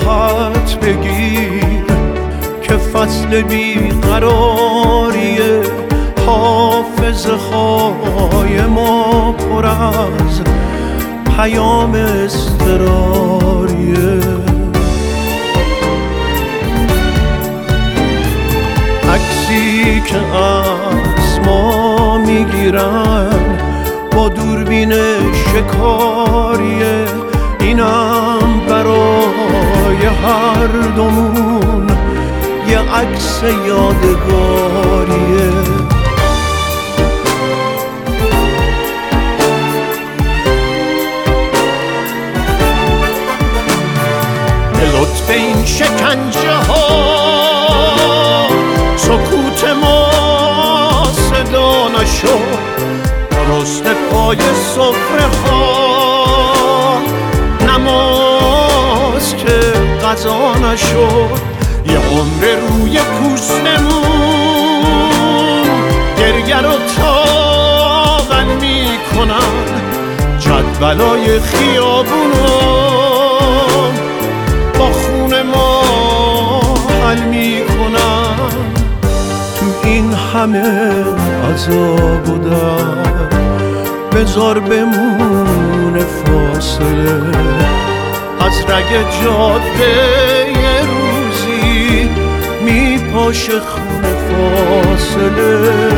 راحت بگیر که فصل بیقراریه، حافظه های ما پر از پیام اضطراریه. عکسی که از ما میگیرن با دوربین شکاریه، اینم برای هر دومون یه عکس یادگاریه. به لطف این شکنجه ها سکوت ما صدا نشد، درست پای سفره ها نماز که قضا نشد. یه عمر روی پوستمون گریه رو تاول میکنن، جدولای خیابونو با خون ما حل میکنن. تو این همه عذاب و درد بذار بمونه فاصله، از رگ جاده یه روزی میپاشه خون فاصله.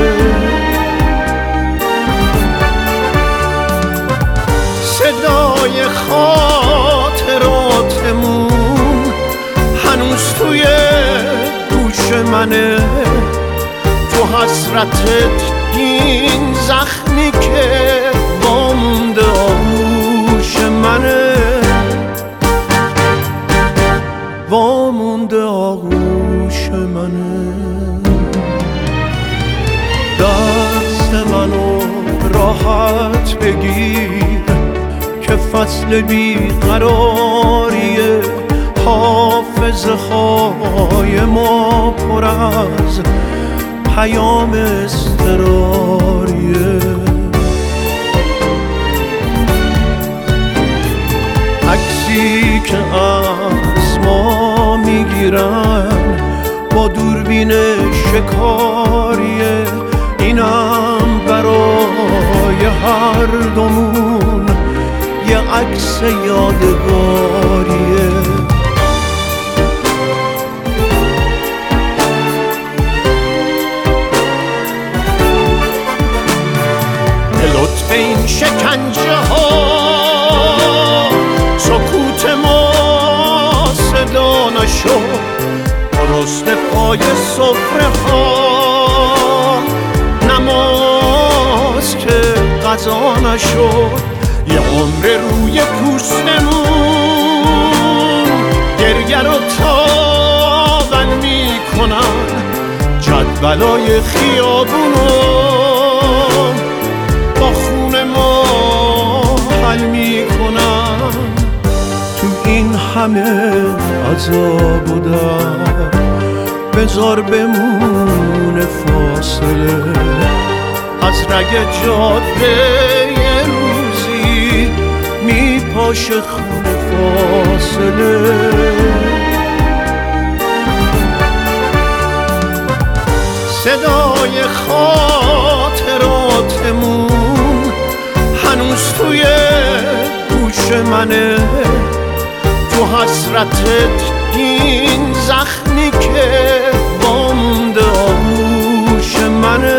صدای خاطراتمون هنوز توی گوش منه، تو حسرتت این زخمی که وامونده آغوش منه، وامونده آغوش منه. دست منو راحت بگیر که فصل بیقراریه، حافظه های ما پر از پیام اضطراریه. عکسی که از ما میگیرن با دوربین شکاریه، اینم برای هر دومون یه عکس یادگاریه. لطف این شکنجه ها سکوت ما صدا نشد، درست پای سفره ها نماز که قضا نشد. یه عمر روی پوستمون گریه رو تاول میکنن، جدولای خیابونو با خون ما حل میکنن. تو این همه عذاب و درد بذار بمونه فاصله، از رگ جاده یه روزی میپاشه خون فاصله. صدای خاطراتمون هنوز توی گوش منه، تو حسرتت این زخمی که وامونده آغوش منه،